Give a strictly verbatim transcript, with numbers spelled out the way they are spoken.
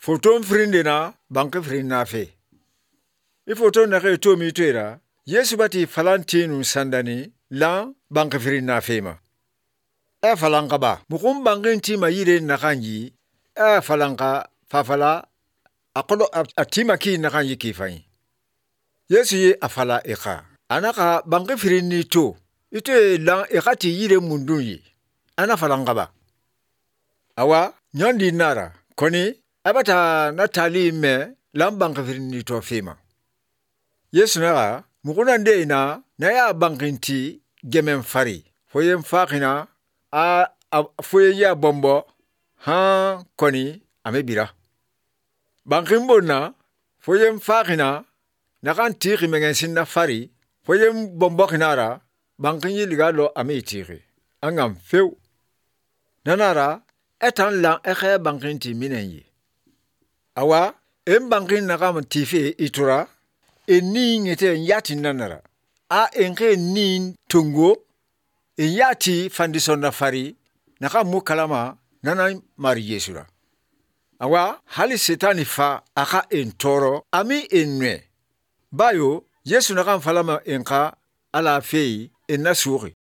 Foton frindina banke frinna fe. I foton na ke to mi twera. Yesu bati falantinu sandani la banke frinna fe ma. E falanka ba. Mukum bankin tima yire nakanji. E falanka fafala akodo atima ki nakanji kifani. Yesu ye afala eka. Anaka banke frinni to. Ite la ekati yire mundunyi. Ana falanka ba. Awa nyandi nara. Koni abata natali me lambang kafrini to fema. Yesu nara mukuna ndeina na ya bankinti gemen fari. Foye mfakina a, a foye ya bombo ha koni amebira. Bankin na foye mfakina na kan tiki mengensin na fari. Foye bombo kinara bankin yiligalo ame tiki. Angam feu. Nanara etan lang eke bankinti minenyi. Awa, em bankin nakam tife itura, e ni ngete nyati nanara. A enke ni tungo, e yati fandisonda fari, nakam mukalama nana mari Yesura. Awa, hali setani fa aka entoro, ami enwe. Bayo, Yesu nakam falama enka ala fei enna suri.